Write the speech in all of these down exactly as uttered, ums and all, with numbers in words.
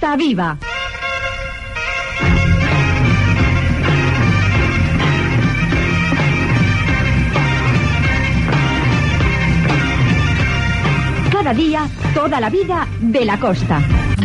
Costa Viva. Cada día, toda la vida de la costa.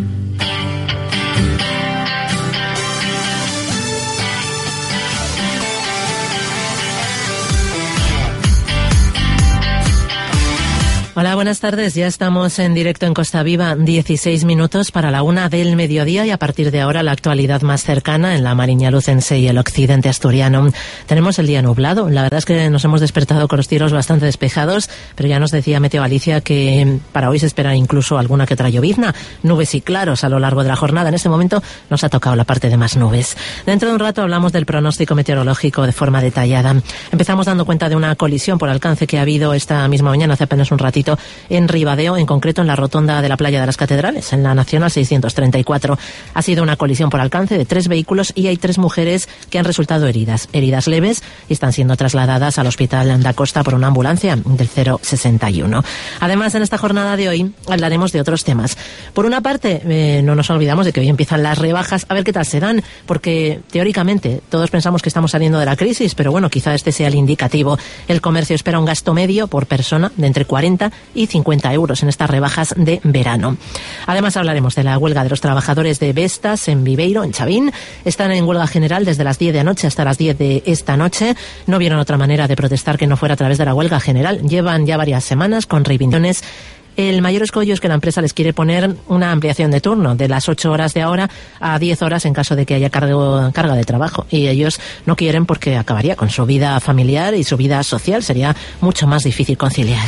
Hola, buenas tardes. Ya estamos en directo en Costa Viva, dieciséis minutos para la una del mediodía y a partir de ahora la actualidad más cercana en la Mariña Lucense y el occidente asturiano. Tenemos el día nublado. La verdad es que nos hemos despertado con los cielos bastante despejados, pero ya nos decía Meteo Galicia que para hoy se espera incluso alguna que otra llovizna, nubes y claros a lo largo de la jornada. En este momento nos ha tocado la parte de más nubes. Dentro de un rato hablamos del pronóstico meteorológico de forma detallada. Empezamos dando cuenta de una colisión por alcance que ha habido esta misma mañana, hace apenas un ratito, en Ribadeo, en concreto en la rotonda de la Playa de las Catedrales, en la Nacional seiscientos treinta y cuatro. Ha sido una colisión por alcance de tres vehículos y hay tres mujeres que han resultado heridas, heridas leves, y están siendo trasladadas al Hospital da Costa por una ambulancia del cero sesenta y uno. Además, en esta jornada de hoy hablaremos de otros temas. Por una parte, eh, no nos olvidamos de que hoy empiezan las rebajas, a ver qué tal se dan, porque teóricamente todos pensamos que estamos saliendo de la crisis, pero bueno, quizá este sea el indicativo. El comercio espera un gasto medio por persona de entre cuarenta y cincuenta euros en estas rebajas de verano. Además hablaremos de la huelga de los trabajadores de Vestas en Viveiro, en Chavín. Están en huelga general desde las diez de anoche hasta las diez de esta noche. No vieron otra manera de protestar que no fuera a través de la huelga general. Llevan ya varias semanas con reivindicaciones. El mayor escollo es que la empresa les quiere poner una ampliación de turno de las ocho horas de ahora a diez horas en caso de que haya cargo, carga de trabajo. Y ellos no quieren porque acabaría con su vida familiar y su vida social. Sería mucho más difícil conciliar.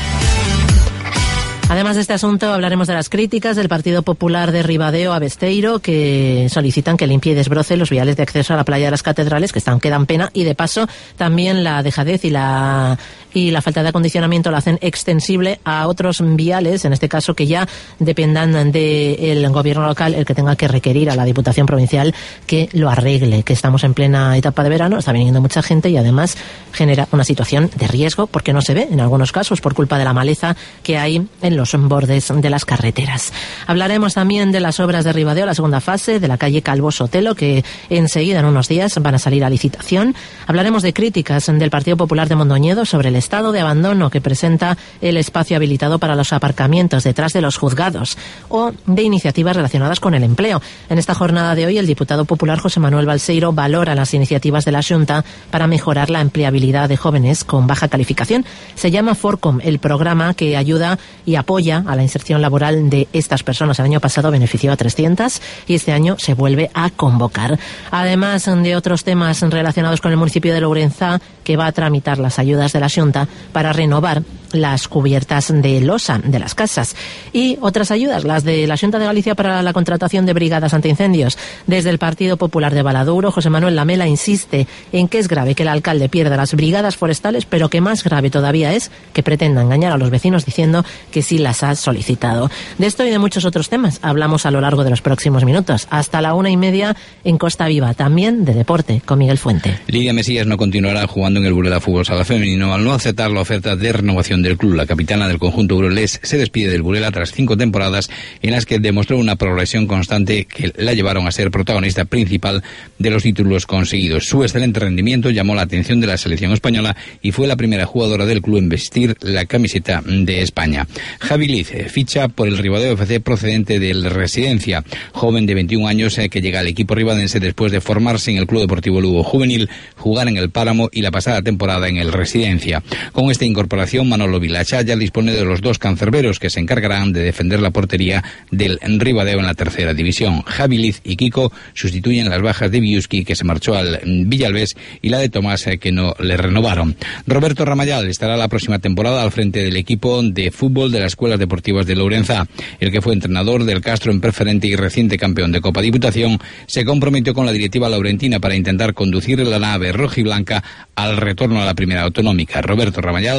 Además de este asunto, hablaremos de las críticas del Partido Popular de Ribadeo a Besteiro, que solicitan que limpie y desbroce los viales de acceso a la Playa de las Catedrales, que están, que dan pena, y de paso también la dejadez y la y la falta de acondicionamiento la hacen extensible a otros viales, en este caso que ya dependan del gobierno local, el que tenga que requerir a la Diputación Provincial que lo arregle, que estamos en plena etapa de verano, está viniendo mucha gente y además genera una situación de riesgo porque no se ve en algunos casos por culpa de la maleza que hay en los bordes de las carreteras. Hablaremos también de las obras de Ribadeo, la segunda fase de la calle Calvo Sotelo, que enseguida, en unos días, van a salir a licitación. Hablaremos de críticas del Partido Popular de Mondoñedo sobre el estado de abandono que presenta el espacio habilitado para los aparcamientos detrás de los juzgados, o de iniciativas relacionadas con el empleo. En esta jornada de hoy, el diputado popular José Manuel Balseiro valora las iniciativas de la Xunta para mejorar la empleabilidad de jóvenes con baja calificación. Se llama Forcom, el programa que ayuda y apoya a la inserción laboral de estas personas. El año pasado benefició a trescientas y este año se vuelve a convocar. Además de otros temas relacionados con el municipio de Lourenzá, que va a tramitar las ayudas de la Xunta para renovar las cubiertas de losa de las casas. Y otras ayudas, las de la Xunta de Galicia para la contratación de brigadas antiincendios. Desde el Partido Popular de Valadouro, José Manuel Lamela insiste en que es grave que el alcalde pierda las brigadas forestales, pero que más grave todavía es que pretenda engañar a los vecinos diciendo que sí las ha solicitado. De esto y de muchos otros temas hablamos a lo largo de los próximos minutos. Hasta la una y media en Costa Viva, también de deporte, con Miguel Fuente. Lidia Mesías no continuará jugando en el Burela Fútbol Sala Femenino al no aceptar la oferta de renovación del club. La capitana del conjunto burelés se despide del Burela tras cinco temporadas en las que demostró una progresión constante que la llevaron a ser protagonista principal de los títulos conseguidos. Su excelente rendimiento llamó la atención de la selección española y fue la primera jugadora del club en vestir la camiseta de España. Javi Liz ficha por el Ribadeo F C procedente del Residencia, joven de veintiún años eh, que llega al equipo ribadense después de formarse en el Club Deportivo Lugo Juvenil, jugar en el Páramo y la pasada temporada en el Residencia. Con esta incorporación, Manolo Vilacha ya dispone de los dos cancerberos que se encargarán de defender la portería del Ribadeo en la tercera división. Javi Liz y Kiko sustituyen las bajas de Biuski, que se marchó al Villalbés, y la de Tomás, eh, que no le renovaron. Roberto Ramayal estará la próxima temporada al frente del equipo de fútbol de las Escuelas Deportivas de Lourenzá. El que fue entrenador del Castro en preferente y reciente campeón de Copa Diputación se comprometió con la directiva laurentina para intentar conducir la nave rojiblanca al retorno a la primera autonómica. Roberto Ramayal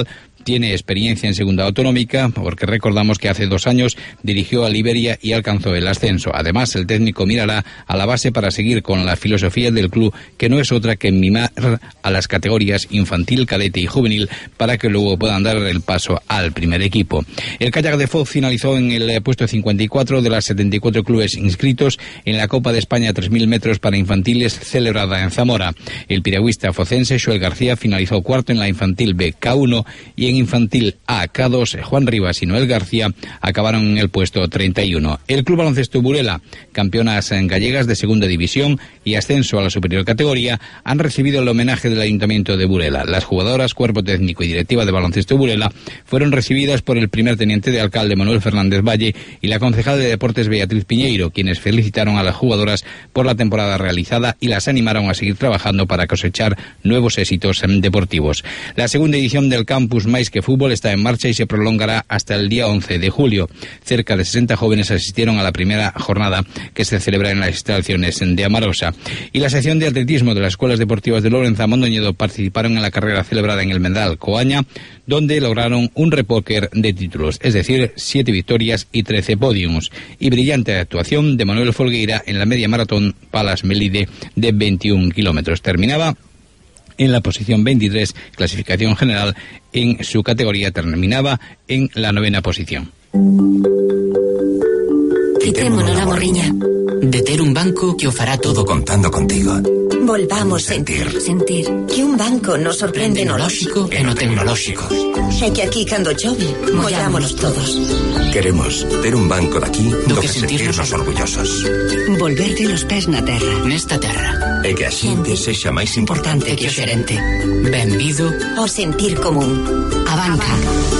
Tiene experiencia en segunda autonómica, porque recordamos que hace dos años dirigió al Iberia y alcanzó el ascenso. Además, el técnico mirará a la base para seguir con la filosofía del club, que no es otra que mimar a las categorías infantil, cadete y juvenil, para que luego puedan dar el paso al primer equipo. El Kayak de Foz finalizó en el puesto cincuenta y cuatro de las setenta y cuatro clubes inscritos en la Copa de España tres mil metros para infantiles celebrada en Zamora. El piragüista focense Joel García finalizó cuarto en la infantil B K uno y en infantil A K dos, Juan Rivas y Noel García acabaron en el puesto treinta y uno. El Club Baloncesto Burela, campeonas gallegas de segunda división y ascenso a la superior categoría, han recibido el homenaje del Ayuntamiento de Burela. Las jugadoras, cuerpo técnico y directiva de Baloncesto Burela fueron recibidas por el primer teniente de alcalde Manuel Fernández Valle y la concejal de deportes Beatriz Piñeiro, quienes felicitaron a las jugadoras por la temporada realizada y las animaron a seguir trabajando para cosechar nuevos éxitos deportivos. La segunda edición del Campus Mais que Fútbol está en marcha y se prolongará hasta el día once de julio. Cerca de sesenta jóvenes asistieron a la primera jornada, que se celebra en las instalaciones de Amarosa. Y la sección de atletismo de las escuelas deportivas de Lorenza Mondoñedo participaron en la carrera celebrada en el Mendal Coaña, donde lograron un repóquer de títulos, es decir, siete victorias y trece podiums. Y brillante actuación de Manuel Folgueira en la media maratón Palas Melide de veintiún kilómetros. Terminaba en la posición veintitrés, clasificación general en su categoría, terminaba en la novena posición. Quitémonos la morriña. De ter un banco que o fará todo contando contigo. Volvamos sentir. Sentir. Que un banco nos sorprende no lógico e no tecnolóxico. É que aquí cando chove, mollámonos todos. Queremos ter un banco daqui do, do que, que sentirnos orgullosos. Volverte los pés na terra. Nesta terra. E que a xente sexa máis importante que o xerente. Benvido ao sentir común. A banca.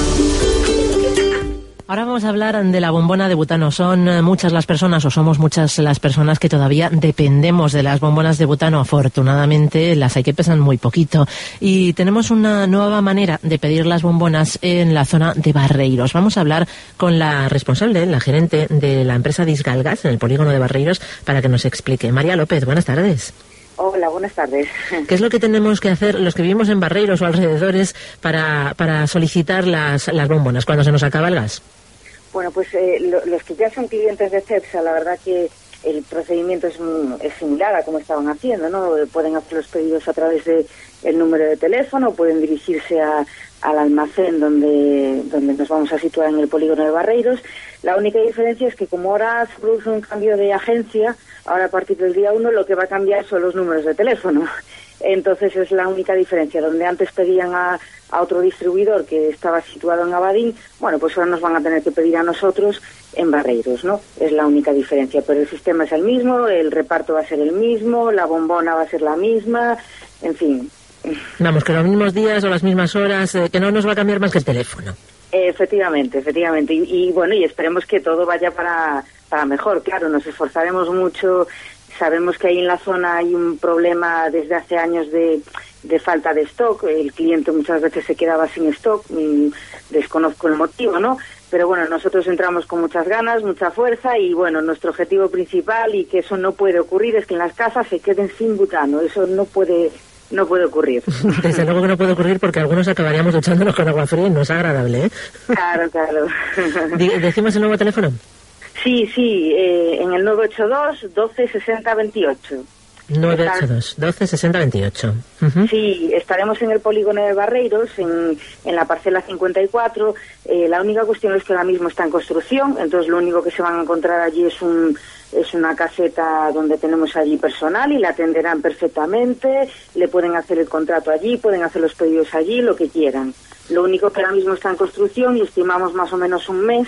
Ahora vamos a hablar de la bombona de butano. Son muchas las personas, o somos muchas las personas que todavía dependemos de las bombonas de butano. Afortunadamente las hay que pesan muy poquito. Y tenemos una nueva manera de pedir las bombonas en la zona de Barreiros. Vamos a hablar con la responsable, la gerente de la empresa Disgalgas en el polígono de Barreiros, para que nos explique. María López, buenas tardes. Hola, buenas tardes. ¿Qué es lo que tenemos que hacer los que vivimos en Barreiros o alrededores para, para solicitar las, las bombonas cuando se nos acaba el gas? Bueno, pues eh, lo, los que ya son clientes de Cepsa, la verdad que el procedimiento es, es similar a como estaban haciendo, ¿no? Pueden hacer los pedidos a través de el número de teléfono, pueden dirigirse a, al almacén donde, donde nos vamos a situar en el polígono de Barreiros. La única diferencia es que como ahora se produce un cambio de agencia, ahora a partir del día uno lo que va a cambiar son los números de teléfono. Entonces es la única diferencia. Donde antes pedían a, a otro distribuidor que estaba situado en Abadín, bueno, pues ahora nos van a tener que pedir a nosotros en Barreiros, ¿no? Es la única diferencia, pero el sistema es el mismo, el reparto va a ser el mismo, la bombona va a ser la misma, en fin. Vamos, que los mismos días o las mismas horas, eh, que no nos va a cambiar más que el teléfono. Efectivamente, efectivamente. Y, y bueno, y esperemos que todo vaya para, para mejor. Claro, nos esforzaremos mucho. Sabemos que ahí en la zona hay un problema desde hace años de, de falta de stock. El cliente muchas veces se quedaba sin stock. Desconozco el motivo, ¿no? Pero bueno, nosotros entramos con muchas ganas, mucha fuerza y bueno, nuestro objetivo principal, y que eso no puede ocurrir, es que en las casas se queden sin butano. Eso no puede... No puede ocurrir. Desde luego que no puede ocurrir, porque algunos acabaríamos duchándonos con agua fría y no es agradable, ¿eh? Claro, claro. ¿Decimos el nuevo teléfono? Sí, sí, eh, en el nueve ocho dos, doce, sesenta, veintiocho. nueve ocho dos, doce, sesenta, veintiocho. Uh-huh. Sí, estaremos en el polígono de Barreiros, en, en la parcela cincuenta y cuatro. Eh, la única cuestión es que ahora mismo está en construcción, entonces lo único que se van a encontrar allí es un... Es una caseta donde tenemos allí personal y la atenderán perfectamente, le pueden hacer el contrato allí, pueden hacer los pedidos allí, lo que quieran. Lo único que ahora mismo está en construcción y estimamos más o menos un mes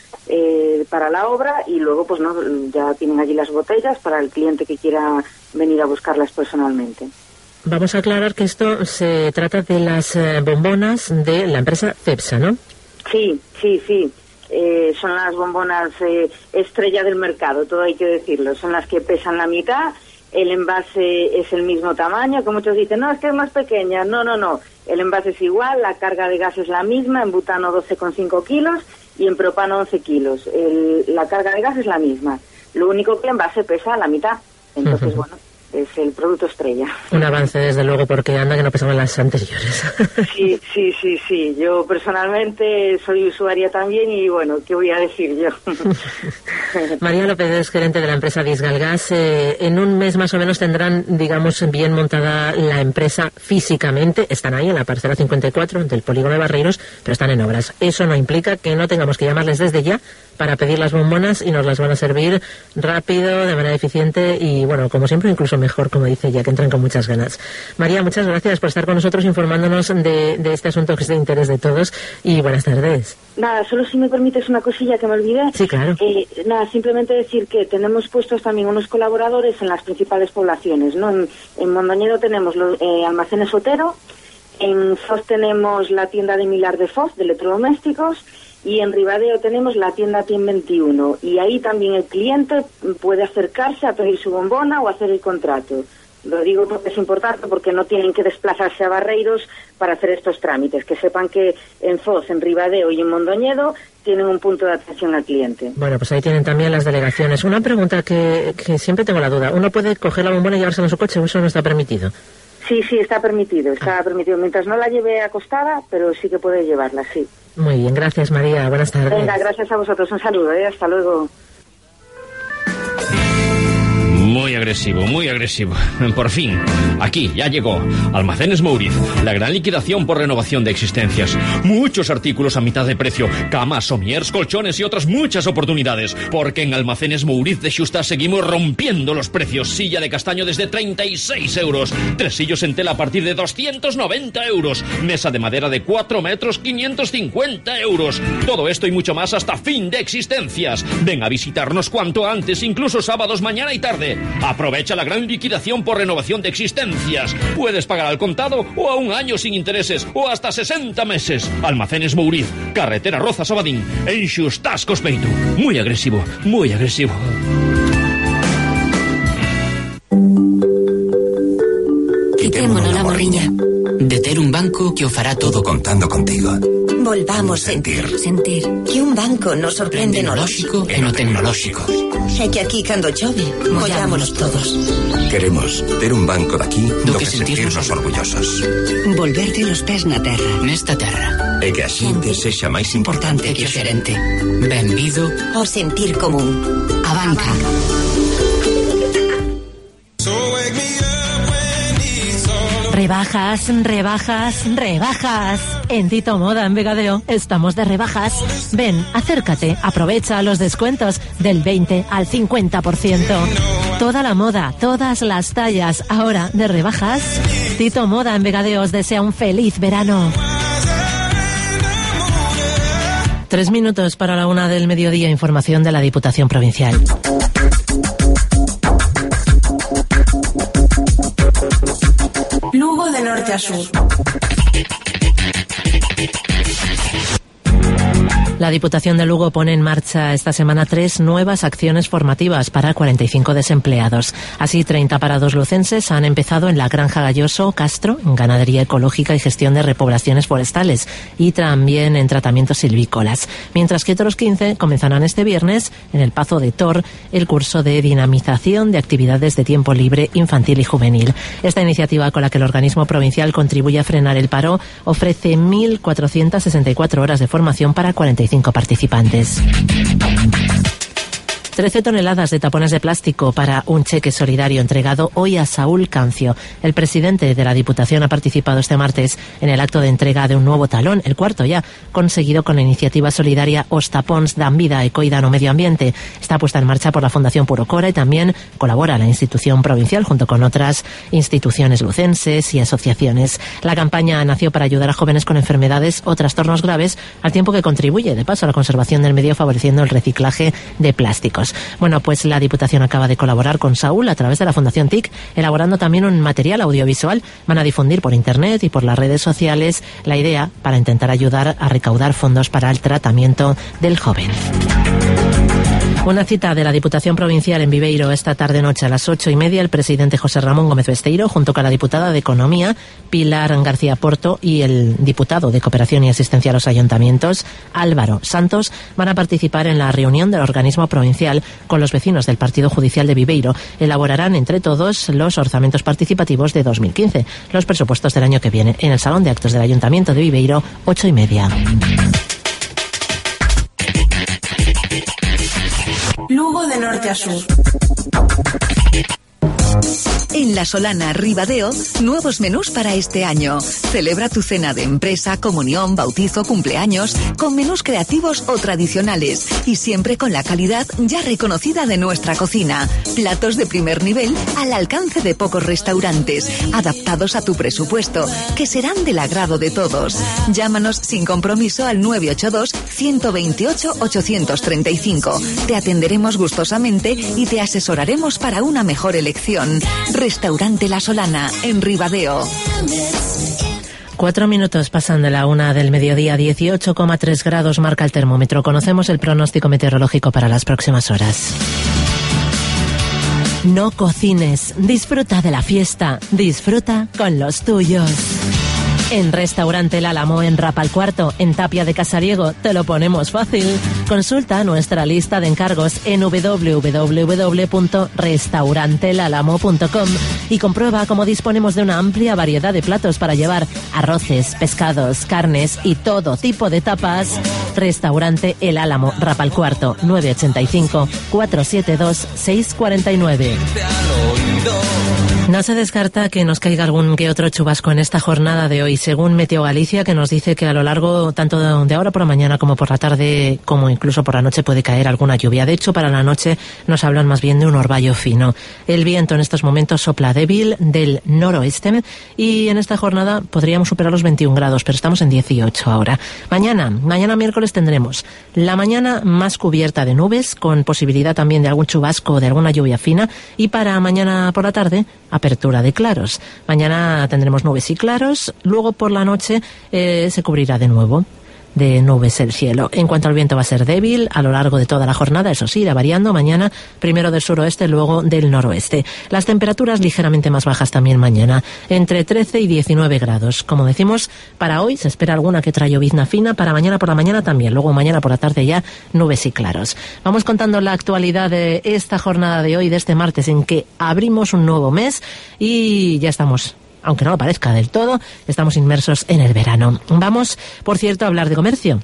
eh, para la obra, y luego pues no, ya tienen allí las botellas para el cliente que quiera venir a buscarlas personalmente. Vamos a aclarar que esto se trata de las eh, bombonas de la empresa Cepsa, ¿no? Sí, sí, sí. Eh, son las bombonas eh, estrella del mercado, todo hay que decirlo. Son las que pesan la mitad, el envase es el mismo tamaño, que muchos dicen, no, es que es más pequeña. No, no, no, el envase es igual, la carga de gas es la misma, en butano doce coma cinco kilos y en propano once kilos. El, la carga de gas es la misma, lo único que el envase pesa la mitad. Entonces, uh-huh. bueno, es el producto estrella. Un avance, desde luego, porque anda que no pesaban las anteriores. Sí, sí, sí, sí. Yo personalmente soy usuaria también y, bueno, ¿qué voy a decir yo? María López es gerente de la empresa Disgalgas. Eh, en un mes más o menos tendrán, digamos, bien montada la empresa físicamente. Están ahí en la parcela cincuenta y cuatro del polígono de Barreiros, pero están en obras. Eso no implica que no tengamos que llamarles desde ya para pedir las bombonas y nos las van a servir rápido, de manera eficiente y, bueno, como siempre, incluso mejor, como dice ella, que entran con muchas ganas. María, muchas gracias por estar con nosotros informándonos de, de este asunto que es de interés de todos y buenas tardes. Nada, solo si me permites una cosilla que me olvidé. Sí, claro. Eh, nada, simplemente decir que tenemos puestos también unos colaboradores en las principales poblaciones, ¿no? En, en Mondoñedo tenemos los eh, almacenes Otero, en Foz tenemos la tienda de Milar de Foz, de electrodomésticos, y en Ribadeo tenemos la tienda Tien veintiuno, y ahí también el cliente puede acercarse a pedir su bombona o hacer el contrato. Lo digo porque es importante, porque no tienen que desplazarse a Barreiros para hacer estos trámites. Que sepan que en Foz, en Ribadeo y en Mondoñedo tienen un punto de atención al cliente. Bueno, pues ahí tienen también las delegaciones. Una pregunta que, que siempre tengo la duda. ¿Uno puede coger la bombona y llevársela en su coche o eso no está permitido? Sí, sí, está permitido, está permitido. Mientras no la lleve acostada, pero sí que puede llevarla, sí. Muy bien, gracias María, buenas tardes. Venga, gracias a vosotros, un saludo, ¿eh? Hasta luego. Muy agresivo, muy agresivo. Por fin, aquí ya llegó Almacenes Mouriz, la gran liquidación por renovación de existencias. Muchos artículos a mitad de precio, camas, somiers, colchones y otras muchas oportunidades. Porque en Almacenes Mouriz de Xusta seguimos rompiendo los precios. Silla de castaño desde treinta y seis euros. Tresillos en tela a partir de doscientos noventa euros. Mesa de madera de cuatro metros, quinientos cincuenta euros. Todo esto y mucho más hasta fin de existencias. Ven a visitarnos cuanto antes, incluso sábados, mañana y tarde. Aprovecha la gran liquidación por renovación de existencias. Puedes pagar al contado o a un año sin intereses o hasta sesenta meses. Almacenes Mouriz, carretera Roza Sabadín, en Xustás Cospeito. Muy agresivo, muy agresivo. Quitémonos la morriña. De ter un banco que o fará todo contando contigo. Volvamos sentir. Sentir. Que un banco nos sorprende no tecnolóxico e no tecnolóxico. É que aquí cando chove, mollámonos todos. Queremos ter un banco de aquí do, do que, que sentirnos sentirnos orgullosos. Volverte los pés na terra. Nesta terra. E que a xente sexa máis importante Que o xerente. Benvido O sentir común. A banca. Rebajas, rebajas, rebajas. En Tito Moda, en Vegadeo, estamos de rebajas. Ven, acércate, aprovecha los descuentos del veinte al cincuenta por ciento. Toda la moda, todas las tallas, ahora de rebajas. Tito Moda, en Vegadeo, os desea un feliz verano. Tres minutos para la una del mediodía, información de la Diputación Provincial. Lugo de norte a sur. La Diputación de Lugo pone en marcha esta semana tres nuevas acciones formativas para cuarenta y cinco desempleados. Así, treinta parados lucenses han empezado en la Granja Galloso Castro, en ganadería ecológica y gestión de repoblaciones forestales, y también en tratamientos silvícolas. Mientras que otros quince comenzarán este viernes en el Pazo de Tor el curso de dinamización de actividades de tiempo libre infantil y juvenil. Esta iniciativa, con la que el organismo provincial contribuye a frenar el paro, ofrece mil cuatrocientas sesenta y cuatro horas de formación para cuarenta y cinco participantes. trece toneladas de tapones de plástico para un cheque solidario entregado hoy a Saúl Cancio. El presidente de la Diputación ha participado este martes en el acto de entrega de un nuevo talón, el cuarto ya, conseguido con la iniciativa solidaria Os Tapóns Dan Vida e Coidan o Medio Ambiente. Está puesta en marcha por la Fundación Purocora y también colabora la institución provincial junto con otras instituciones lucenses y asociaciones. La campaña nació para ayudar a jóvenes con enfermedades o trastornos graves, al tiempo que contribuye, de paso, a la conservación del medio, favoreciendo el reciclaje de plásticos. Bueno, pues la Diputación acaba de colaborar con Saúl a través de la Fundación T I C, elaborando también un material audiovisual. Van a difundir por internet y por las redes sociales la idea para intentar ayudar a recaudar fondos para el tratamiento del joven. Una cita de la Diputación Provincial en Viveiro esta tarde-noche a las ocho y media. El presidente José Ramón Gómez Besteiro, junto con la diputada de Economía, Pilar García Porto, y el diputado de Cooperación y Asistencia a los Ayuntamientos, Álvaro Santos, van a participar en la reunión del organismo provincial con los vecinos del Partido Judicial de Viveiro. Elaborarán entre todos los orzamentos participativos de dos mil quince, los presupuestos del año que viene, en el Salón de Actos del Ayuntamiento de Viveiro, ocho y media. Lugo de norte a sur. En La Solana, Ribadeo, nuevos menús para este año. Celebra tu cena de empresa, comunión, bautizo, cumpleaños, con menús creativos o tradicionales y siempre con la calidad ya reconocida de nuestra cocina. Platos de primer nivel al alcance de pocos restaurantes, adaptados a tu presupuesto, que serán del agrado de todos. Llámanos sin compromiso al nueve ocho dos, uno dos ocho, ocho tres cinco. Te atenderemos gustosamente y te asesoraremos para una mejor elección. Restaurante La Solana, en Ribadeo. Cuatro minutos pasan de la una del mediodía, dieciocho coma tres grados marca el termómetro. Conocemos el pronóstico meteorológico para las próximas horas. No cocines, disfruta de la fiesta, disfruta con los tuyos. En Restaurante El Álamo, en Rapalcuarto, en Tapia de Casariego, te lo ponemos fácil. Consulta nuestra lista de encargos en doble u doble u doble u punto restaurante el álamo punto com y comprueba cómo disponemos de una amplia variedad de platos para llevar: arroces, pescados, carnes y todo tipo de tapas. Restaurante El Álamo, Rapalcuarto, nueve ocho cinco, cuatro siete dos, seis cuatro nueve. No se descarta que nos caiga algún que otro chubasco en esta jornada de hoy, según Meteo Galicia, que nos dice que a lo largo tanto de ahora por la mañana como por la tarde, como incluso por la noche, puede caer alguna lluvia. De hecho, para la noche nos hablan más bien de un orvallo fino. El viento en estos momentos sopla débil del noroeste y en esta jornada podríamos superar los veintiún grados, pero estamos en dieciocho ahora. Mañana, mañana miércoles tendremos la mañana más cubierta de nubes, con posibilidad también de algún chubasco o de alguna lluvia fina, y para mañana por la tarde, apertura de claros. Mañana tendremos nubes y claros, luego por la noche eh, se cubrirá de nuevo de nubes el cielo. En cuanto al viento, va a ser débil a lo largo de toda la jornada, eso sí, irá variando. Mañana primero del suroeste, luego del noroeste. Las temperaturas ligeramente más bajas también mañana, entre trece y diecinueve grados. Como decimos, para hoy se espera alguna que otra llovizna fina, para mañana por la mañana también, luego mañana por la tarde ya nubes y claros. Vamos contando la actualidad de esta jornada de hoy, de este martes, en que abrimos un nuevo mes y ya estamos, aunque no lo parezca del todo, estamos inmersos en el verano. Vamos, por cierto, a hablar de comercio.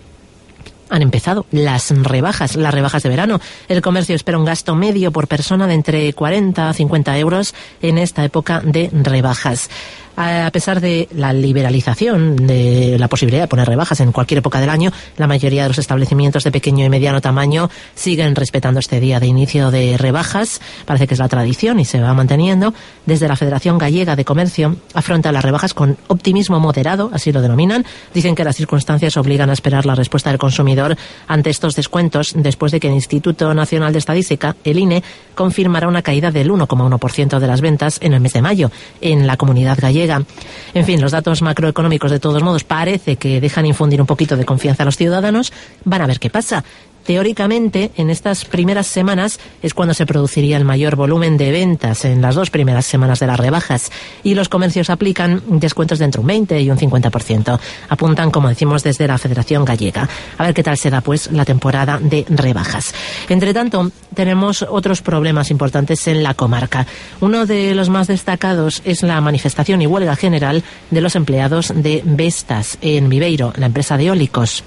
Han empezado las rebajas, las rebajas de verano. El comercio espera un gasto medio por persona de entre cuarenta a cincuenta euros en esta época de rebajas. A pesar de la liberalización de la posibilidad de poner rebajas en cualquier época del año, la mayoría de los establecimientos de pequeño y mediano tamaño siguen respetando este día de inicio de rebajas. Parece que es la tradición y se va manteniendo. Desde la Federación Gallega de Comercio afronta las rebajas con optimismo moderado, así lo denominan. Dicen que las circunstancias obligan a esperar la respuesta del consumidor ante estos descuentos, después de que el Instituto Nacional de Estadística, el I N E, confirmará una caída del uno coma uno por ciento de las ventas en el mes de mayo en la comunidad gallega. En fin, los datos macroeconómicos de todos modos parece que dejan infundir un poquito de confianza a los ciudadanos. Van a ver qué pasa. Teóricamente, en estas primeras semanas es cuando se produciría el mayor volumen de ventas, en las dos primeras semanas de las rebajas, y los comercios aplican descuentos de entre un veinte y un cincuenta por ciento. Apuntan, como decimos, desde la Federación Gallega. A ver qué tal se da, pues, la temporada de rebajas. Entre tanto, tenemos otros problemas importantes en la comarca. Uno de los más destacados es la manifestación y huelga general de los empleados de Vestas en Viveiro, la empresa de eólicos.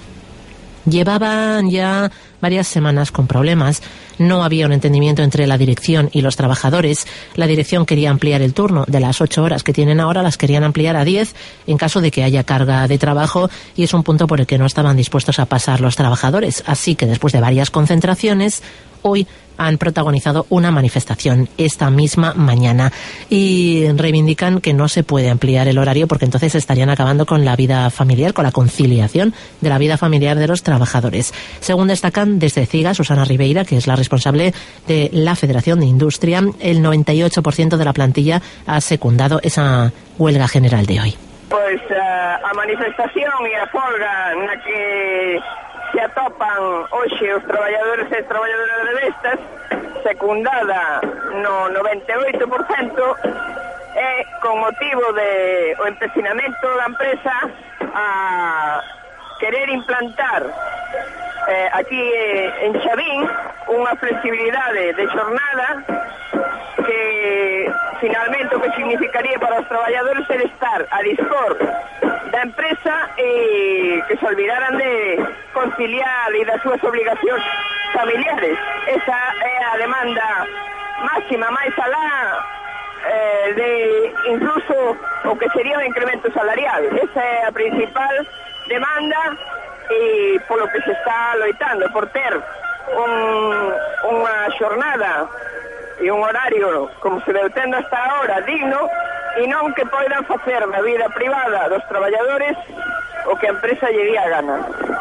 Llevaban ya varias semanas con problemas. No había un entendimiento entre la dirección y los trabajadores. La dirección quería ampliar el turno de las ocho horas que tienen ahora, las querían ampliar a diez en caso de que haya carga de trabajo, y es un punto por el que no estaban dispuestos a pasar los trabajadores. Así que después de varias concentraciones, hoy han protagonizado una manifestación esta misma mañana y reivindican que no se puede ampliar el horario porque entonces estarían acabando con la vida familiar, con la conciliación de la vida familiar de los trabajadores. Según destacan desde CIGA, Susana Ribeira, que es la responsable de la Federación de Industria, el noventa y ocho por ciento de la plantilla ha secundado esa huelga general de hoy. Pois uh, a manifestación e a folga na que se atopan hoxe os traballadores e traballadoras de Vestas, secundada no noventa e oito por cento, e con motivo de o empecinamento da empresa a querer implantar eh, aquí eh, en Chavín unha flexibilidade de xornada que finalmente o que significaría para os traballadores é estar a dispor da empresa e que se olvidaran de conciliar e das súas obligacións familiares. Esa é a demanda máxima, máis alá eh, de incluso o que sería o incremento salarial. Esa é a principal demanda e polo que se está loitando, por ter un, unha xornada e un horario como se deu tendo hasta ahora digno e non que poidan facer na vida privada dos traballadores o que a empresa lle día gana.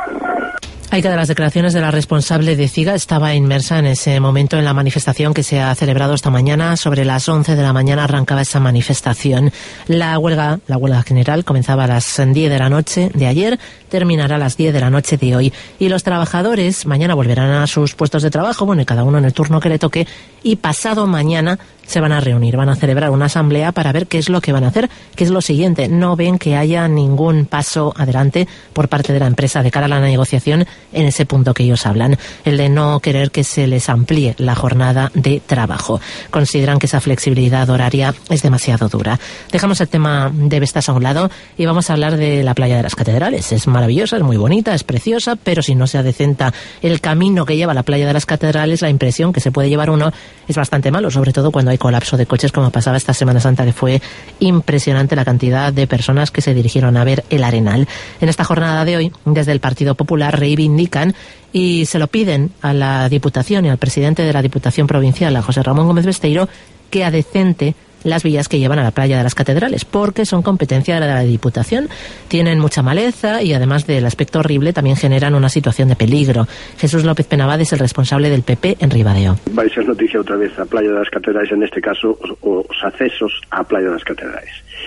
Hay que de las declaraciones de la responsable de CIGA estaba inmersa en ese momento en la manifestación que se ha celebrado esta mañana. Sobre las once de la mañana arrancaba esa manifestación. La huelga, la huelga general comenzaba a las diez de la noche de ayer, terminará a las diez de la noche de hoy. Y los trabajadores mañana volverán a sus puestos de trabajo, bueno, y cada uno en el turno que le toque, y pasado mañana se van a reunir, van a celebrar una asamblea para ver qué es lo que van a hacer, qué es lo siguiente. No ven que haya ningún paso adelante por parte de la empresa de cara a la negociación en ese punto que ellos hablan, el de no querer que se les amplíe la jornada de trabajo. Consideran que esa flexibilidad horaria es demasiado dura. Dejamos el tema de Vestas a un lado y vamos a hablar de la playa de las Catedrales. Es maravillosa, es muy bonita, es preciosa, pero si no se adecenta el camino que lleva a la playa de las Catedrales, la impresión que se puede llevar uno es bastante malo, sobre todo cuando hay colapso de coches, como pasaba esta Semana Santa, que fue impresionante la cantidad de personas que se dirigieron a ver el Arenal. En esta jornada de hoy, desde el Partido Popular reivindican y se lo piden a la Diputación y al presidente de la Diputación Provincial, a José Ramón Gómez Besteiro, que adecente las vías que llevan a la playa de las Catedrales, porque son competencia de la Diputación, tienen mucha maleza y además del aspecto horrible también generan una situación de peligro. Jesús López Penabad es el responsable del P P en Ribadeo. Vai ser noticia outra vez a playa das Catedrales, en este caso os, os accesos á playa das Catedrales.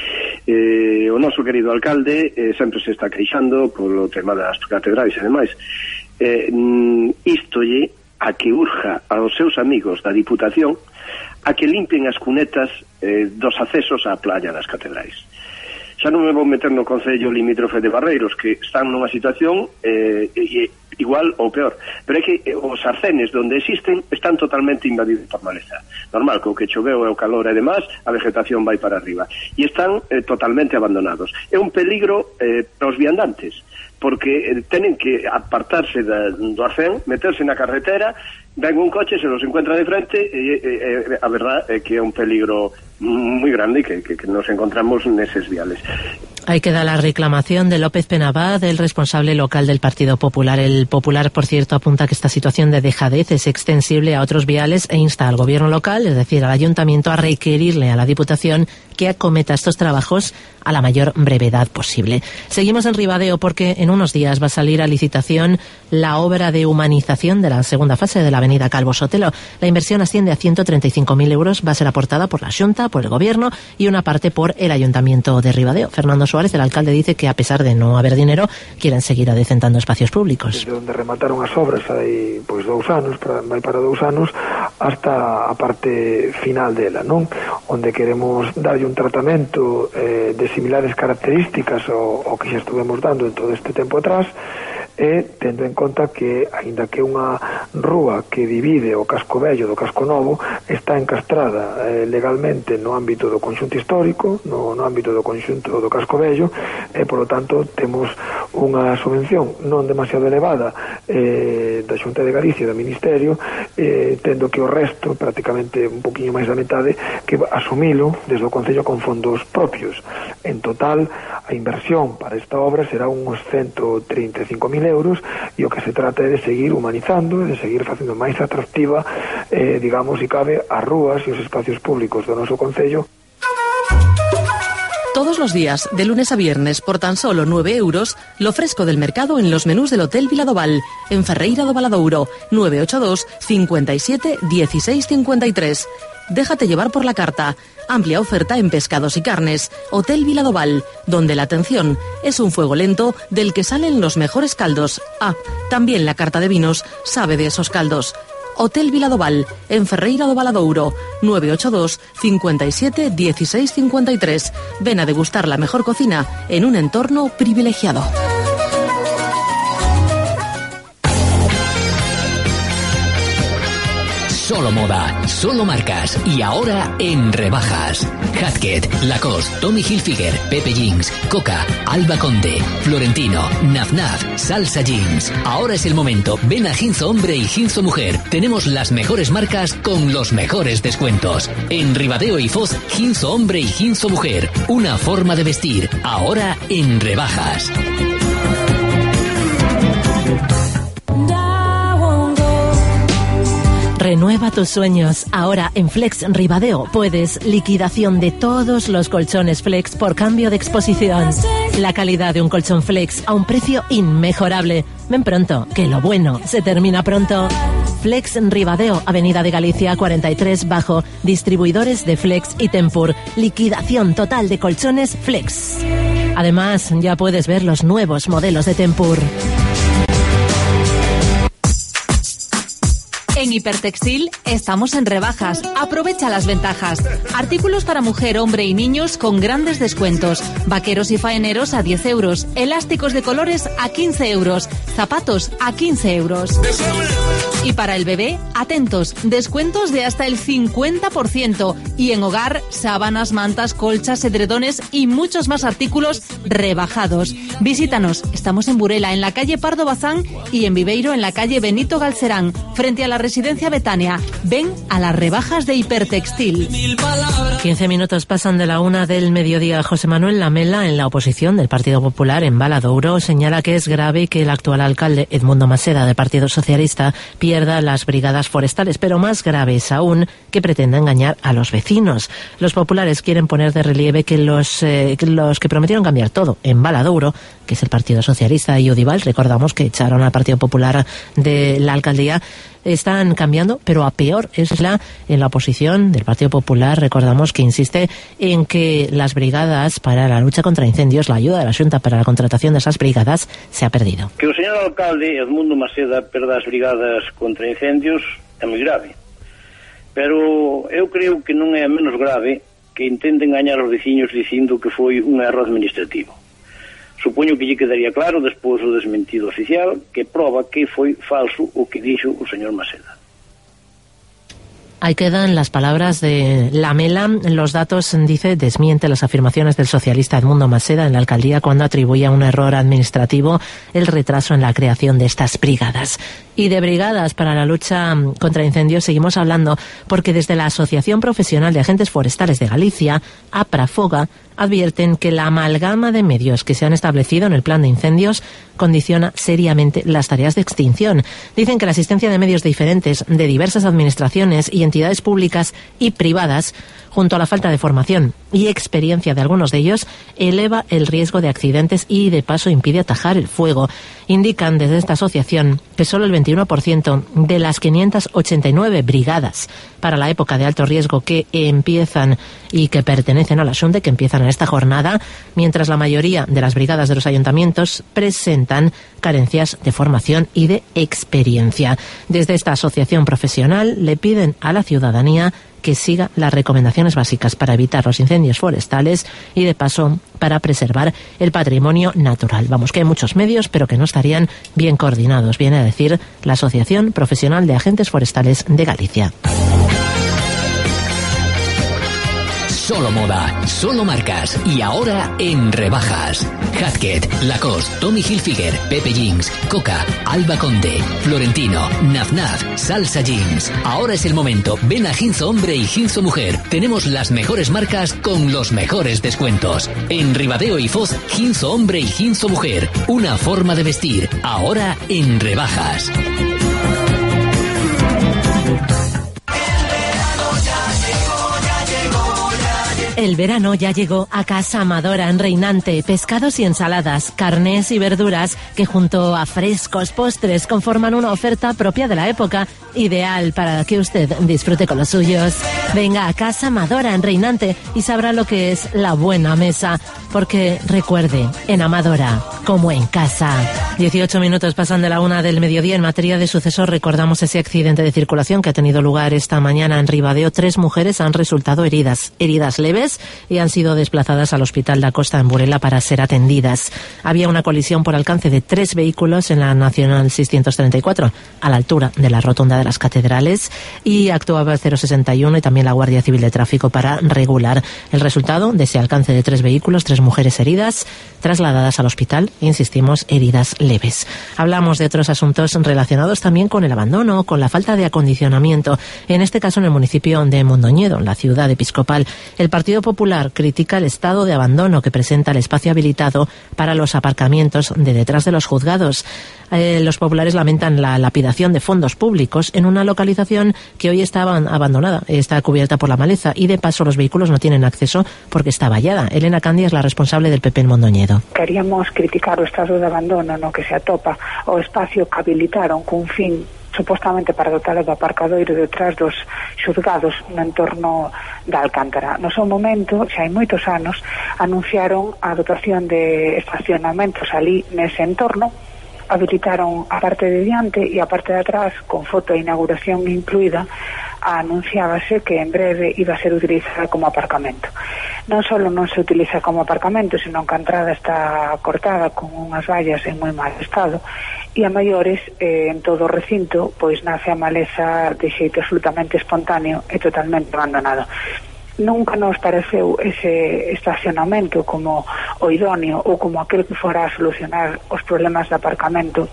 Eh, o noso querido alcalde eh, sempre se está queixando polo tema das catedrales e demais. Eh, isto lle a que urja aos seus amigos da Diputación a que limpen as cunetas eh, dos accesos á playa das Catedrales. Xa non me vou meter no concello limítrofe de Barreiros, que están nunha situación eh, e, igual ou peor, pero é que os arcenes donde existen están totalmente invadidos por maleza. Normal, co que choveu e o calor e demás, a vegetación vai para arriba e están eh, totalmente abandonados. É un peligro eh, para os viandantes, porque eh, tenen que apartarse da, do arcén, meterse na carretera, ven un coche, se los encuentra de frente e, e, e a verdad é que é un peligro moi grande que, que, que nos encontramos neses viales. Ahí queda la reclamación de López Penabad, el responsable local del Partido Popular. El Popular, por cierto, apunta que esta situación de dejadez es extensible a otros viales e insta al gobierno local, es decir, al ayuntamiento, a requerirle a la Diputación que acometa estos trabajos a la mayor brevedad posible. Seguimos en Ribadeo porque en unos días va a salir a licitación la obra de humanización de la segunda fase de la avenida Calvo Sotelo. La inversión asciende a ciento treinta y cinco mil euros, va a ser aportada por la Xunta, por el Gobierno y una parte por el Ayuntamiento de Ribadeo. Fernando Suárez, el alcalde, dice que a pesar de no haber dinero, quieren seguir adecentando espacios públicos. Desde onde remataron as obras hai pois dous anos, para, vai para dous anos, hasta a parte final dela, non? Onde queremos darlle un tratamento eh, de similares características ao, ao que xa estuvemos dando en todo este tempo atrás, e tendo en conta que, aínda que unha rúa que divide o casco vello do casco novo está encastrada eh, legalmente no ámbito do conxunto histórico, no, no ámbito do conxunto do casco vello, e polo tanto temos unha subvención non demasiado elevada eh, da Xunta de Galicia e do Ministerio, eh, tendo que o resto, prácticamente un poquinho máis da metade, que asumilo desde o Concello con fondos propios. En total, a inversión para esta obra será uns ciento trinta e cinco mil euros, e o que se trata é de seguir humanizando e de seguir facendo máis atractiva, eh, digamos, si cabe, as rúas e os espacios públicos do noso concello. Todos los días, de lunes a viernes, por tan solo nueve euros, lo fresco del mercado en los menús del Hotel Viladoval, en Ferreira do Valadouro, nueve ocho dos, cincuenta y siete, dieciséis cincuenta y tres. déjate llevar por la carta. Amplia oferta en pescados y carnes. Hotel Viladoval, donde la atención es un fuego lento del que salen los mejores caldos. Ah, también la carta de vinos sabe de esos caldos. Hotel Viladoval, en Ferreira do Valadouro, nueve ocho dos, cincuenta y siete, dieciséis cincuenta y tres. Ven a degustar la mejor cocina en un entorno privilegiado. Solo moda, solo marcas y ahora en rebajas. Hatket, Lacoste, Tommy Hilfiger, Pepe Jeans, Coca, Alba Conde, Florentino, Naf Naf, Salsa Jeans. Ahora es el momento. Ven a Ginzo Hombre y Ginzo Mujer. Tenemos las mejores marcas con los mejores descuentos. En Ribadeo y Foz, Ginzo Hombre y Ginzo Mujer. Una forma de vestir. Ahora en rebajas. Renueva tus sueños. Ahora en Flex Ribadeo puedes liquidación de todos los colchones Flex por cambio de exposición. La calidad de un colchón Flex a un precio inmejorable. Ven pronto, que lo bueno se termina pronto. Flex Ribadeo, Avenida de Galicia cuarenta y tres bajo, distribuidores de Flex y Tempur. Liquidación total de colchones Flex. Además, ya puedes ver los nuevos modelos de Tempur. En Hipertextil estamos en rebajas. Aprovecha las ventajas. Artículos para mujer, hombre y niños con grandes descuentos. Vaqueros y faeneros a diez euros. Elásticos de colores a quince euros. Zapatos a quince euros. Y para el bebé, atentos, descuentos de hasta el cincuenta por ciento. Y en hogar, sábanas, mantas, colchas, edredones y muchos más artículos rebajados. Visítanos. Estamos en Burela, en la calle Pardo Bazán, y en Viveiro, en la calle Benito Galcerán, frente a la Residencia Betania. Ven a las rebajas de Hipertextil. quince minutos pasan de la una del mediodía. José Manuel Lamela, en la oposición del Partido Popular en Valadouro, señala que es grave que el actual alcalde Edmundo Maseda, del Partido Socialista, pierda las brigadas forestales, pero más grave es aún que pretenda engañar a los vecinos. Los populares quieren poner de relieve que los, eh, que los que prometieron cambiar todo en Valadouro, que es el Partido Socialista y Udibal, recordamos que echaron al Partido Popular de la alcaldía, están cambiando, pero a peor. Es la en la oposición del Partido Popular, recordamos que insiste en que las brigadas para la lucha contra incendios, la ayuda de la Xunta para la contratación de esas brigadas, se ha perdido. Que o señor alcalde Edmundo Maseda perda as brigadas contra incendios é moi grave, pero eu creo que non é menos grave que intenten engañar os veciños dicindo que foi un erro administrativo. Supoño que lle quedaría claro despois do desmentido oficial que proba que foi falso o que dixo o señor Maseda. Ahí quedan las palabras de Lamela. Los datos, dice, desmiente las afirmaciones del socialista Edmundo Maseda en la alcaldía cuando atribuye a un error administrativo el retraso en la creación de estas brigadas. Y de brigadas para la lucha contra incendios seguimos hablando porque desde la Asociación Profesional de Agentes Forestales de Galicia, APRAFOGA, advierten que la amalgama de medios que se han establecido en el plan de incendios condiciona seriamente las tareas de extinción. Dicen que la asistencia de medios diferentes de diversas administraciones y entidades públicas y privadas, junto a la falta de formación y experiencia de algunos de ellos, eleva el riesgo de accidentes y, de paso, impide atajar el fuego. Indican desde esta asociación que solo el veintiuno por ciento de las quinientas ochenta y nueve brigadas para la época de alto riesgo que empiezan y que pertenecen a la Xunta, que empiezan en esta jornada, mientras la mayoría de las brigadas de los ayuntamientos presentan carencias de formación y de experiencia. Desde esta asociación profesional le piden a la ciudadanía que siga las recomendaciones básicas para evitar los incendios forestales y, de paso, para preservar el patrimonio natural. Vamos, que hay muchos medios, pero que no estarían bien coordinados, viene a decir la Asociación Profesional de Agentes Forestales de Galicia. Solo moda, solo marcas y ahora en rebajas. Hatket, Lacoste, Tommy Hilfiger, Pepe Jeans, Coca, Alba Conde, Florentino, Naf Naf, Salsa Jeans. Ahora es el momento. Ven a Ginzo Hombre y Ginzo Mujer. Tenemos las mejores marcas con los mejores descuentos. En Ribadeo y Foz, Ginzo Hombre y Ginzo Mujer. Una forma de vestir. Ahora en rebajas. El verano ya llegó a Casa Amadora en Reinante. Pescados y ensaladas, carnes y verduras que junto a frescos postres conforman una oferta propia de la época, ideal para que usted disfrute con los suyos. Venga a Casa Amadora en Reinante y sabrá lo que es la buena mesa, porque recuerde, en Amadora, como en casa. dieciocho minutos pasan de la una del mediodía. En materia de sucesos, recordamos ese accidente de circulación que ha tenido lugar esta mañana en Ribadeo. Tres mujeres han resultado heridas, heridas leves, y han sido desplazadas al Hospital da Costa en Burela para ser atendidas. Había una colisión por alcance de tres vehículos en la Nacional seiscientos treinta y cuatro, a la altura de la rotonda de las Catedrales, y actuaba el cero sesenta y uno y también la Guardia Civil de Tráfico para regular. El resultado de ese alcance de tres vehículos, tres mujeres heridas, trasladadas al hospital, insistimos, heridas leves. Hablamos de otros asuntos relacionados también con el abandono, con la falta de acondicionamiento, en este caso en el municipio de Mondoñedo, en la ciudad episcopal. El Partido Popular critica el estado de abandono que presenta el espacio habilitado para los aparcamientos de detrás de los juzgados. Eh, los populares lamentan la lapidación de fondos públicos en una localización que hoy está abandonada, está cubierta por la maleza y de paso los vehículos no tienen acceso porque está vallada. Elena Candia es la responsable del P P en Mondoñedo. Queríamos criticar o estado de abandono no que se atopa o espacio que habilitaron cun fin supostamente para dotar do aparcadoiro detrás dos xuzgados no entorno da Alcántara. No seu momento, xa hai moitos anos, anunciaron a dotación de estacionamentos ali nese entorno, habilitaron a parte de diante e a parte de atrás, con foto de inauguración incluída, anunciábase que en breve iba a ser utilizada como aparcamento. Non só non se utiliza como aparcamento, senón que a entrada está cortada con unhas vallas en moi mal estado, e a maiores, eh, en todo o recinto, pois nace a maleza de xeito absolutamente espontáneo e totalmente abandonado. Nunca nos pareceu ese estacionamento como o idóneo ou como aquel que fora a solucionar os problemas de aparcamento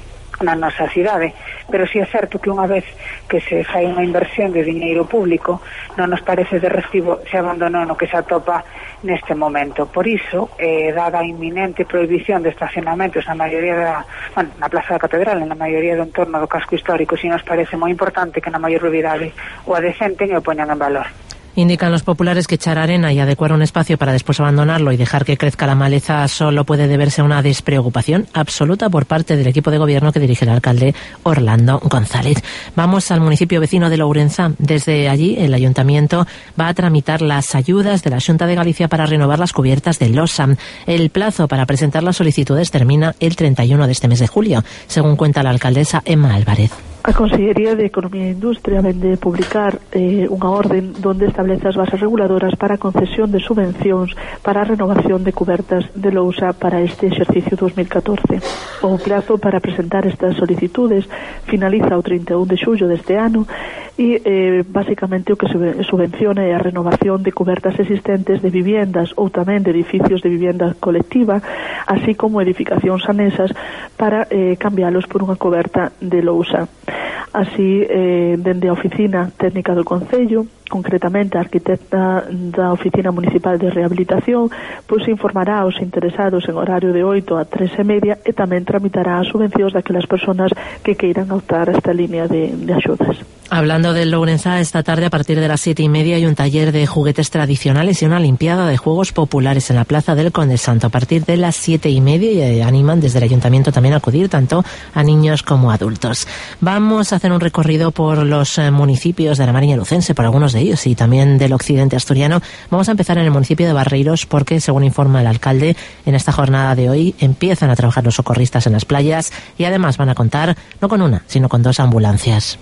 na nosa cidade, pero si é certo que unha vez que se fai unha inversión de diñeiro público non nos parece de recibo se abandonou no que se atopa neste momento. Por iso, eh, dada a inminente prohibición de estacionamentos na maioría da, bueno, na Plaza da Catedral e na maioría do entorno do casco histórico, si nos parece moi importante que na maior brevidade o adecenten e o poñan en valor. Indican los populares que echar arena y adecuar un espacio para después abandonarlo y dejar que crezca la maleza solo puede deberse a una despreocupación absoluta por parte del equipo de gobierno que dirige el alcalde Orlando González. Vamos al municipio vecino de Lourenza. Desde allí, el ayuntamiento va a tramitar las ayudas de la Xunta de Galicia para renovar las cubiertas de losa. El plazo para presentar las solicitudes termina el treinta y uno de este mes de julio, según cuenta la alcaldesa Emma Álvarez. A Consellería de Economía e Industria vende publicar eh, unha orden donde establece as bases reguladoras para a concesión de subvencións para a renovación de cubertas de lousa para este exercicio dos mil catorce. O plazo para presentar estas solicitudes finaliza o trinta e un de xullo deste ano e eh, basicamente o que subvenciona é a renovación de cubertas existentes de viviendas ou tamén de edificios de vivienda colectiva, así como edificacións anesas para eh, cambialos por unha coberta de lousa. Así, eh, dende a Oficina Técnica do Concello, concretamente a arquitecta da Oficina Municipal de Rehabilitación, pois informará aos interesados en horario de oito a tres e media e tamén tramitará as subvencións daquelas persoas que queiran optar a esta línea de, de axudas. Hablando del Lourenza, esta tarde a partir de las siete y media hay un taller de juguetes tradicionales y una limpiada de juegos populares en la Plaza del Conde Santo a partir de las siete y media y animan desde el ayuntamiento también a acudir tanto a niños como a adultos. Vamos a hacer un recorrido por los eh, municipios de la Mariña Lucense, por algunos de ellos y también del occidente asturiano. Vamos a empezar en el municipio de Barreiros porque, según informa el alcalde, en esta jornada de hoy empiezan a trabajar los socorristas en las playas y además van a contar no con una, sino con dos ambulancias.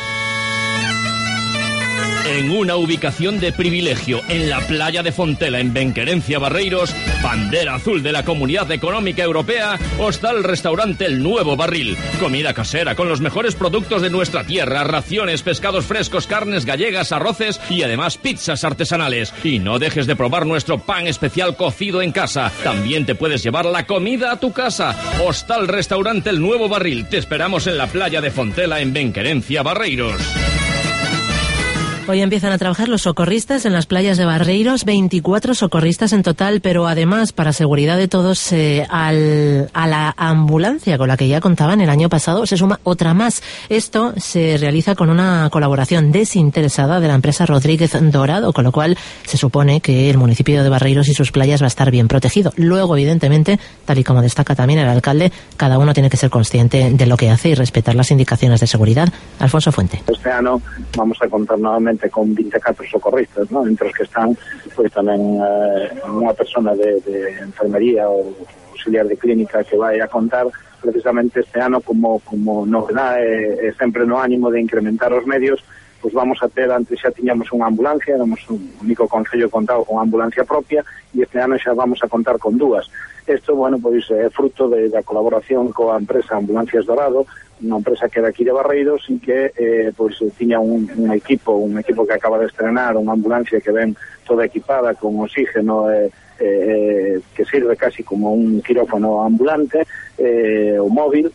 En una ubicación de privilegio, en la playa de Fontela, en Benquerencia, Barreiros, bandera azul de la Comunidad Económica Europea, Hostal Restaurante El Nuevo Barril. Comida casera con los mejores productos de nuestra tierra, raciones, pescados frescos, carnes gallegas, arroces y además pizzas artesanales. Y no dejes de probar nuestro pan especial cocido en casa. También te puedes llevar la comida a tu casa. Hostal Restaurante El Nuevo Barril. Te esperamos en la playa de Fontela, en Benquerencia, Barreiros. Hoy empiezan a trabajar los socorristas en las playas de Barreiros, veinticuatro socorristas en total, pero además, para seguridad de todos, eh, al, a la ambulancia con la que ya contaban el año pasado se suma otra más. Esto se realiza con una colaboración desinteresada de la empresa Rodríguez Dorado, con lo cual se supone que el municipio de Barreiros y sus playas va a estar bien protegido. Luego, evidentemente, tal y como destaca también el alcalde, cada uno tiene que ser consciente de lo que hace y respetar las indicaciones de seguridad. Alfonso Fuente. Este año vamos a contar nuevamente con veinticuatro socorristas, ¿no? Entre los que están pues tamén eh, unha persona de, de enfermería ou auxiliar de clínica que vai a contar precisamente este ano como, como novedade e, e sempre no ánimo de incrementar os medios, pues vamos a ter, antes xa tiñamos unha ambulancia, éramos un único concello contado con ambulancia propia e este ano xa vamos a contar con dúas. Isto, bueno, pois é fruto de, da colaboración coa empresa Ambulancias Dorado, unha empresa que é daqui de Barreiros e que eh, pois tiña un, un equipo, un equipo que acaba de estrenar, unha ambulancia que ven toda equipada con oxígeno eh, eh, que sirve casi como un quirófano ambulante eh, o móvil,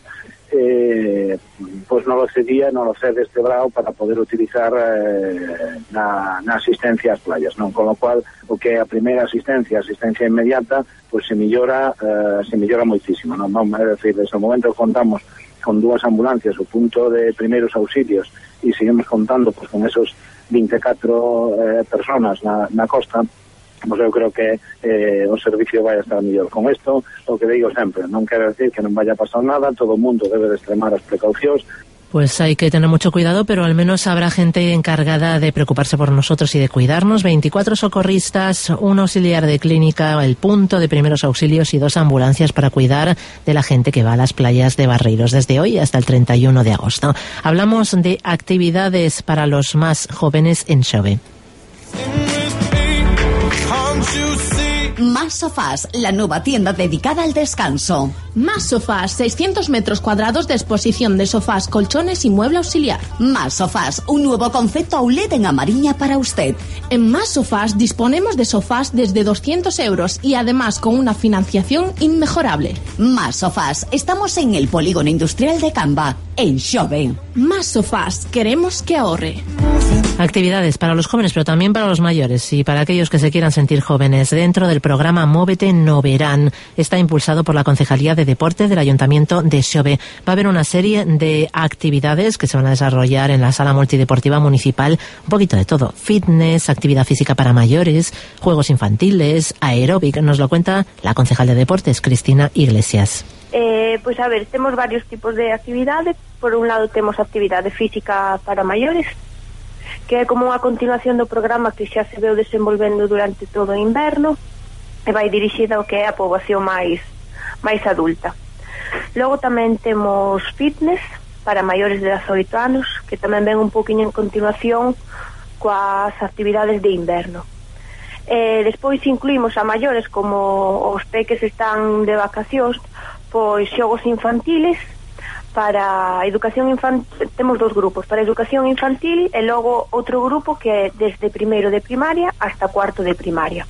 eh, pois non lo cedía, non lo cede este brao para poder utilizar eh, na, na asistencia ás playas, non? Con lo cual, o que é a primeira asistencia, asistencia inmediata, pois se millora, eh, se millora moitísimo, non? Vamos a decir, desde o momento que contamos con dúas ambulancias, o punto de primeiros auxilios, e seguimos contando pues, con esos veinticuatro eh, personas na, na costa, pues eu creo que eh, o servicio vai a estar mellor. Con isto, o que digo sempre, non quero decir que non vaya a pasar nada, todo o mundo debe de extremar as precaucións. Pues hay que tener mucho cuidado, pero al menos habrá gente encargada de preocuparse por nosotros y de cuidarnos. veinticuatro socorristas, un auxiliar de clínica, el punto de primeros auxilios y dos ambulancias para cuidar de la gente que va a las playas de Barreiros desde hoy hasta el treinta y uno de agosto. Hablamos de actividades para los más jóvenes en Xove. Más Sofás, la nueva tienda dedicada al descanso. Más Sofás, seiscientos metros cuadrados de exposición de sofás, colchones y mueble auxiliar. Más Sofás, un nuevo concepto outlet en Amariña para usted. En Más Sofás disponemos de sofás desde doscientos euros y además con una financiación inmejorable. Más Sofás, estamos en el Polígono Industrial de Camba, en Xove. Más Sofás, queremos que ahorre. Actividades para los jóvenes, pero también para los mayores y para aquellos que se quieran sentir jóvenes. Dentro del programa Móvete no Verán, está impulsado por la Concejalía de Deporte del Ayuntamiento de Xove. Va a haber una serie de actividades que se van a desarrollar en la Sala Multideportiva Municipal, un poquito de todo: fitness, actividad física para mayores, juegos infantiles, aeróbic. Nos lo cuenta la concejal de Deportes, Cristina Iglesias. Eh, pois a ver, temos varios tipos de actividades. Por un lado temos actividade física para maiores, que é como unha continuación do programa que xa se veu desenvolvendo durante todo o inverno e vai dirixida ao que é a poboación máis máis adulta. Logo tamén temos fitness para maiores de dezaoito anos, que tamén ven un poquinho en continuación coas actividades de inverno. Eh, despois incluímos a maiores, como os peques están de vacacións, pois xogos infantiles. Para educación infantil temos dos grupos, para educación infantil e logo outro grupo que é desde primeiro de primaria hasta cuarto de primaria.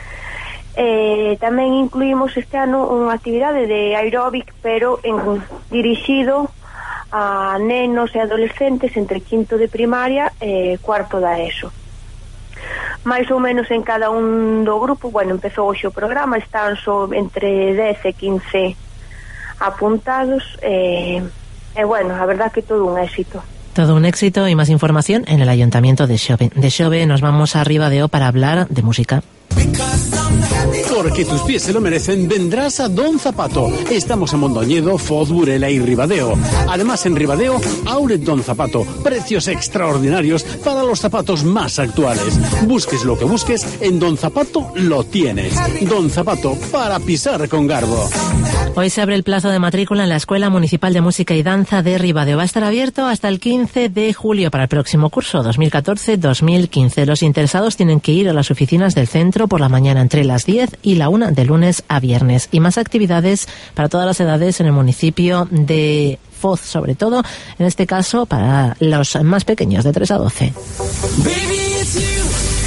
Eh, tamén incluímos este ano unha actividade de aeróbic, pero en, dirixido a nenos e adolescentes entre quinto de primaria e cuarto da ESO. Mais ou menos en cada un do grupo, bueno, empezou hoxe o programa, están só entre dez e quince apuntados e, e bueno, a verdad que todo un éxito. Todo un éxito y más información en el Ayuntamiento de Xove. De Xove nos vamos a Ribadeo para hablar de música. Porque tus pies se lo merecen, vendrás a Don Zapato. Estamos en Mondoñedo, Foz, Burela y Ribadeo. Además, en Ribadeo, Auret Don Zapato. Precios extraordinarios para los zapatos más actuales. Busques lo que busques, en Don Zapato lo tienes. Don Zapato, para pisar con garbo. Hoy se abre el plazo de matrícula en la Escuela Municipal de Música y Danza de Ribadeo. Va a estar abierto hasta el quince de julio para el próximo curso dos mil catorce dos mil quince. Los interesados tienen que ir a las oficinas del centro por la mañana entre las diez y la una de lunes a viernes. Y más actividades para todas las edades en el municipio de Foz, sobre todo, en este caso, para los más pequeños, de tres a doce. Baby, it's you.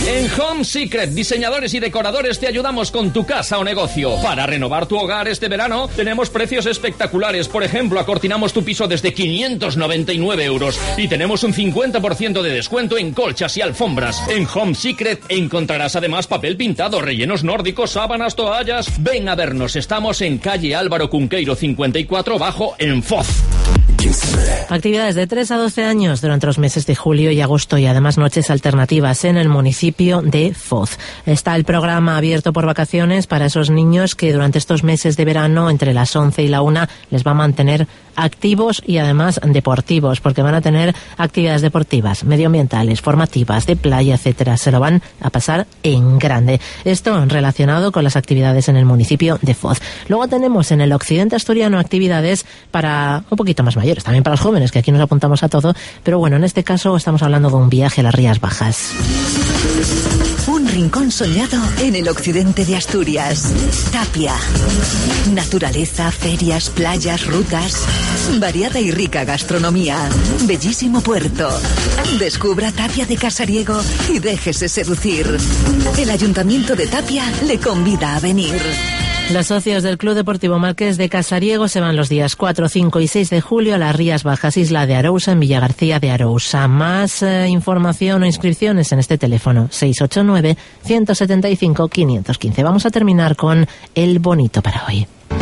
En Home Secret, diseñadores y decoradores, te ayudamos con tu casa o negocio. Para renovar tu hogar este verano, tenemos precios espectaculares. Por ejemplo, acortinamos tu piso desde quinientos noventa y nueve euros y tenemos un cincuenta por ciento de descuento en colchas y alfombras. En Home Secret encontrarás además papel pintado, rellenos nórdicos, sábanas, toallas. Ven a vernos, estamos en calle Álvaro Cunqueiro cincuenta y cuatro bajo en Foz. Actividades de tres a doce años durante los meses de julio y agosto y además noches alternativas en el municipio de Foz. Está el programa abierto por vacaciones para esos niños que durante estos meses de verano entre las once y la una les va a mantener activos y además deportivos, porque van a tener actividades deportivas, medioambientales, formativas, de playa, etcétera. Se lo van a pasar en grande. Esto relacionado con las actividades en el municipio de Foz. Luego tenemos en el occidente asturiano actividades para un poquito más mayores, también para los jóvenes, que aquí nos apuntamos a todo, pero bueno, en este caso estamos hablando de un viaje a las Rías Bajas. Un rincón soñado en el occidente de Asturias. Tapia. Naturaleza, ferias, playas, rutas. Variada y rica gastronomía. Bellísimo puerto. Descubra Tapia de Casariego y déjese seducir. El Ayuntamiento de Tapia le convida a venir. Los socios del Club Deportivo Marqués de Casariego se van los días cuatro, cinco y seis de julio a las Rías Bajas, Isla de Arousa, en Villagarcía de Arousa. Más eh, información o inscripciones en este teléfono seis ocho nueve, uno siete cinco, cinco uno cinco. Vamos a terminar con el bonito para hoy.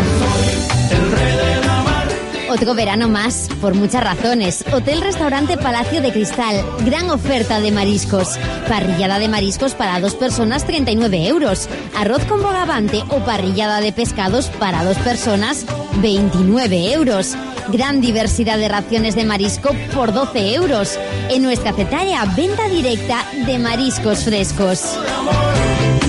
Otro verano más, por muchas razones. Hotel-restaurante Palacio de Cristal. Gran oferta de mariscos. Parrillada de mariscos para dos personas, treinta y nueve euros. Arroz con bogavante o parrillada de pescados para dos personas, veintinueve euros. Gran diversidad de raciones de marisco por doce euros. En nuestra cetaria, venta directa de mariscos frescos.